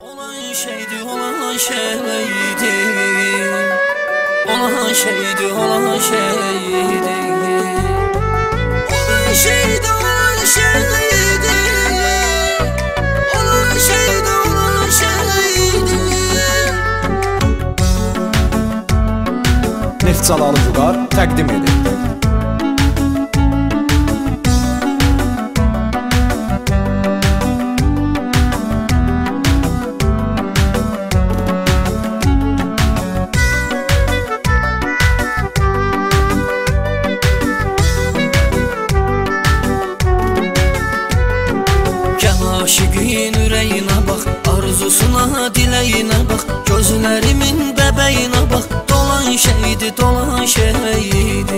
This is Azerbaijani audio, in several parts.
Olan şeydi, olan şeydi. Olan şeydi, olan şeydi. Olan şeydi, olan şeydi. Olan şeydi, olan şeydi. Neftçalalı Vüqar təqdim edir. Aşıqın ürəyinə bax, arzusuna, diləyinə bax, gözlərimin bəbəyinə bax, dolan şeydi, dolan şeydi.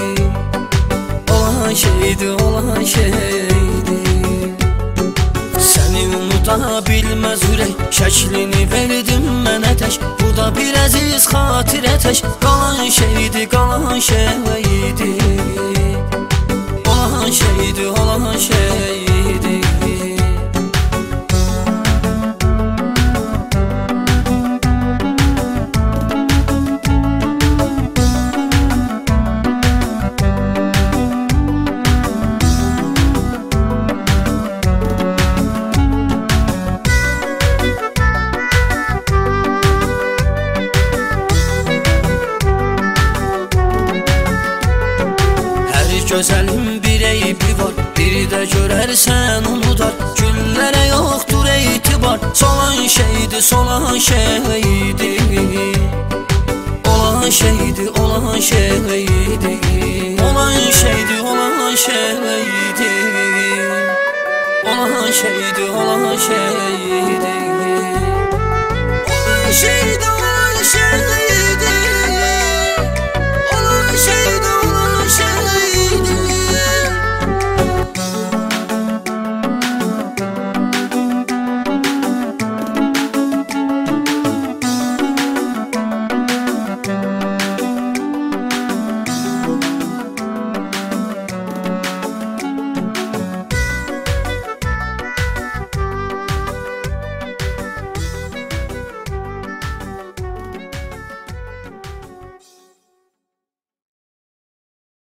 Olan şeydi, olan şeydi. Səni unuda bilməz ürək, şəklini verdim mənə tək, bu da bir əziz xatirə tək, qalan şeydi, qalan şeydi. Olan şeydi, olan şeydi. Gözəlim bir eybi var, biri də görərsən unudar, güllərə yoxdur etibar, solan şeydi, solan şeydi. Olan şeydi, olan şeydi. Olan şeydi, olan şeydi. Olan şeydi, olan şeydi.